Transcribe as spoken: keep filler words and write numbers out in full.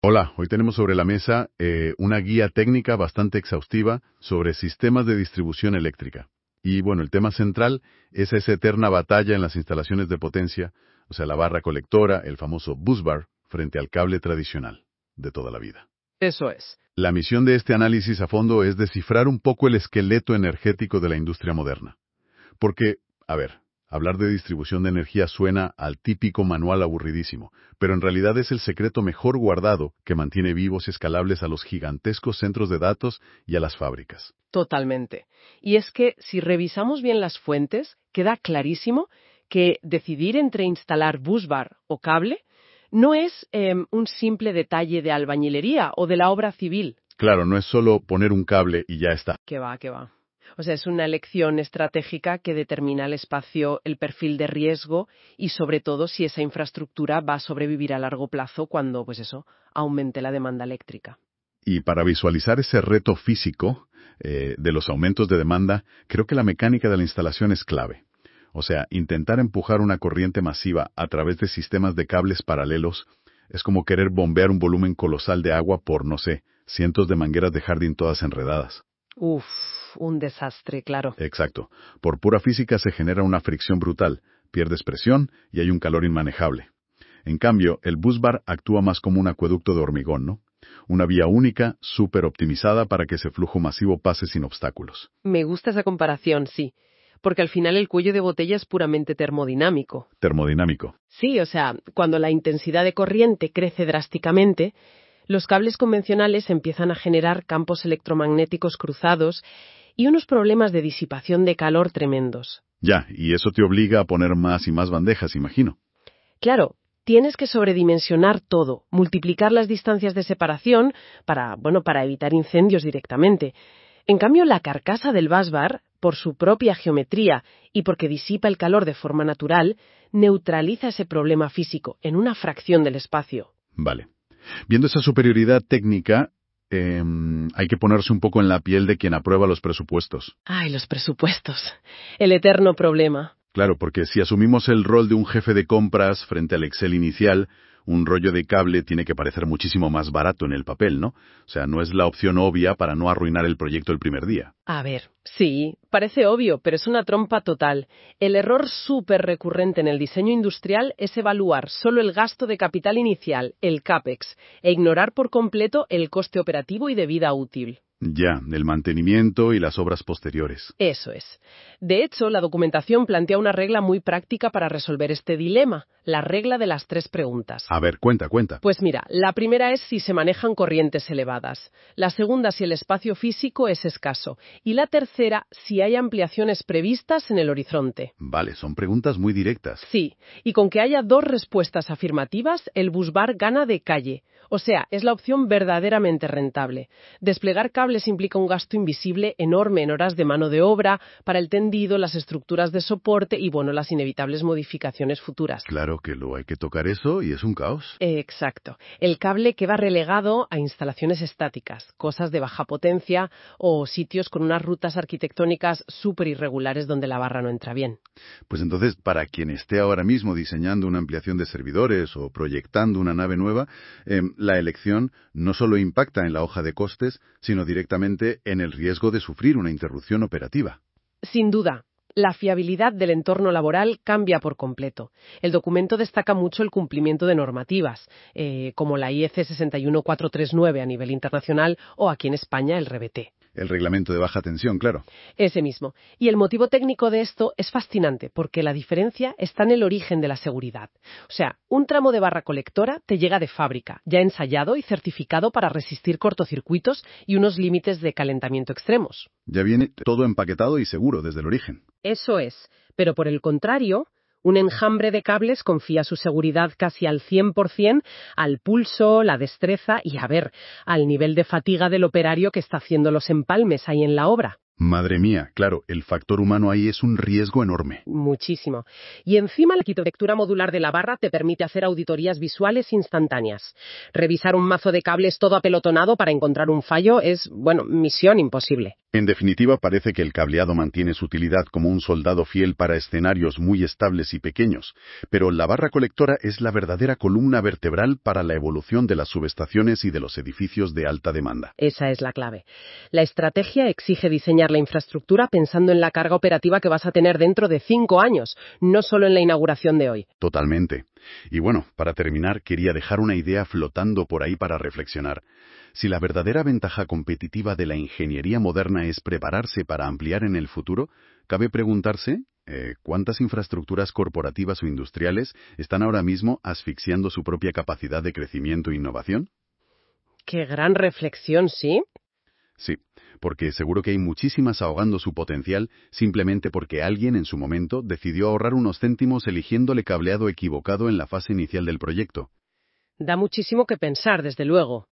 Hola, hoy tenemos sobre la mesa eh, una guía técnica bastante exhaustiva sobre sistemas de distribución eléctrica. Y bueno, el tema central es esa eterna batalla en las instalaciones de potencia, o sea, la barra colectora, el famoso busbar, frente al cable tradicional de toda la vida. Eso es. La misión de este análisis a fondo es descifrar un poco el esqueleto energético de la industria moderna. Porque, a ver, hablar de distribución de energía suena al típico manual aburridísimo, pero en realidad es el secreto mejor guardado que mantiene vivos y escalables a los gigantescos centros de datos y a las fábricas. Totalmente. Y es que si revisamos bien las fuentes, queda clarísimo que decidir entre instalar busbar o cable no es eh, un simple detalle de albañilería o de la obra civil. Claro, no es solo poner un cable y ya está. Que va, que va. O sea, es una elección estratégica que determina el espacio, el perfil de riesgo y, sobre todo, si esa infraestructura va a sobrevivir a largo plazo cuando, pues eso, aumente la demanda eléctrica. Y para visualizar ese reto físico eh, de los aumentos de demanda, creo que la mecánica de la instalación es clave. O sea, intentar empujar una corriente masiva a través de sistemas de cables paralelos es como querer bombear un volumen colosal de agua por, no sé, cientos de mangueras de jardín todas enredadas. Uf, un desastre, claro. Exacto. Por pura física se genera una fricción brutal, pierdes presión y hay un calor inmanejable. En cambio, el busbar actúa más como un acueducto de hormigón, ¿no? Una vía única, súper optimizada para que ese flujo masivo pase sin obstáculos. Me gusta esa comparación, sí. Porque al final el cuello de botella es puramente termodinámico. Termodinámico. Sí, o sea, cuando la intensidad de corriente crece drásticamente, los cables convencionales empiezan a generar campos electromagnéticos cruzados y unos problemas de disipación de calor tremendos. Ya, y eso te obliga a poner más y más bandejas, imagino. Claro, tienes que sobredimensionar todo, multiplicar las distancias de separación para, bueno, para evitar incendios directamente. En cambio, la carcasa del busbar, por su propia geometría y porque disipa el calor de forma natural, neutraliza ese problema físico en una fracción del espacio. Vale. Viendo esa superioridad técnica, eh, hay que ponerse un poco en la piel de quien aprueba los presupuestos. Ay, los presupuestos. El eterno problema. Claro, porque si asumimos el rol de un jefe de compras frente al Excel inicial, un rollo de cable tiene que parecer muchísimo más barato en el papel, ¿no? O sea, no es la opción obvia para no arruinar el proyecto el primer día. A ver, sí, parece obvio, pero es una trompa total. El error súper recurrente en el diseño industrial es evaluar solo el gasto de capital inicial, el CAPEX, e ignorar por completo el coste operativo y de vida útil. Ya, el mantenimiento y las obras posteriores. Eso es. De hecho, la documentación plantea una regla muy práctica para resolver este dilema, la regla de las tres preguntas. A ver, cuenta, cuenta. Pues mira, la primera es si se manejan corrientes elevadas, la segunda si el espacio físico es escaso y la tercera si hay ampliaciones previstas en el horizonte. Vale, son preguntas muy directas. Sí, y con que haya dos respuestas afirmativas, el busbar gana de calle. O sea, es la opción verdaderamente rentable. Desplegar cables implica un gasto invisible enorme en horas de mano de obra, para el tendido, las estructuras de soporte y, bueno, las inevitables modificaciones futuras. Claro que lo hay que tocar eso y es un caos. Eh, exacto. El cable queda relegado a instalaciones estáticas, cosas de baja potencia o sitios con unas rutas arquitectónicas súper irregulares donde la barra no entra bien. Pues entonces, para quien esté ahora mismo diseñando una ampliación de servidores o proyectando una nave nueva, eh, la elección no solo impacta en la hoja de costes, sino directamente en el riesgo de sufrir una interrupción operativa. Sin duda, la fiabilidad del entorno laboral cambia por completo. El documento destaca mucho el cumplimiento de normativas, eh, como la I E C seis uno cuatro tres nueve a nivel internacional o aquí en España el R B T. El reglamento de baja tensión, claro. Ese mismo. Y el motivo técnico de esto es fascinante, porque la diferencia está en el origen de la seguridad. O sea, un tramo de barra colectora te llega de fábrica, ya ensayado y certificado para resistir cortocircuitos y unos límites de calentamiento extremos. Ya viene todo empaquetado y seguro desde el origen. Eso es. Pero por el contrario, un enjambre de cables confía su seguridad casi al cien por ciento al pulso, la destreza y, a ver, al nivel de fatiga del operario que está haciendo los empalmes ahí en la obra. Madre mía, claro, el factor humano ahí es un riesgo enorme. Muchísimo. Y encima la arquitectura modular de la barra te permite hacer auditorías visuales instantáneas. Revisar un mazo de cables todo apelotonado para encontrar un fallo es, bueno, misión imposible. En definitiva, parece que el cableado mantiene su utilidad como un soldado fiel para escenarios muy estables y pequeños, pero la barra colectora es la verdadera columna vertebral para la evolución de las subestaciones y de los edificios de alta demanda. Esa es la clave. La estrategia exige diseñar la infraestructura pensando en la carga operativa que vas a tener dentro de cinco años, no solo en la inauguración de hoy. Totalmente. Y bueno, para terminar, quería dejar una idea flotando por ahí para reflexionar. Si la verdadera ventaja competitiva de la ingeniería moderna es prepararse para ampliar en el futuro, cabe preguntarse eh, ¿cuántas infraestructuras corporativas o industriales están ahora mismo asfixiando su propia capacidad de crecimiento e innovación? ¡Qué gran reflexión!, ¿sí? Sí, porque seguro que hay muchísimas ahogando su potencial simplemente porque alguien en su momento decidió ahorrar unos céntimos eligiéndole cableado equivocado en la fase inicial del proyecto. Da muchísimo que pensar, desde luego.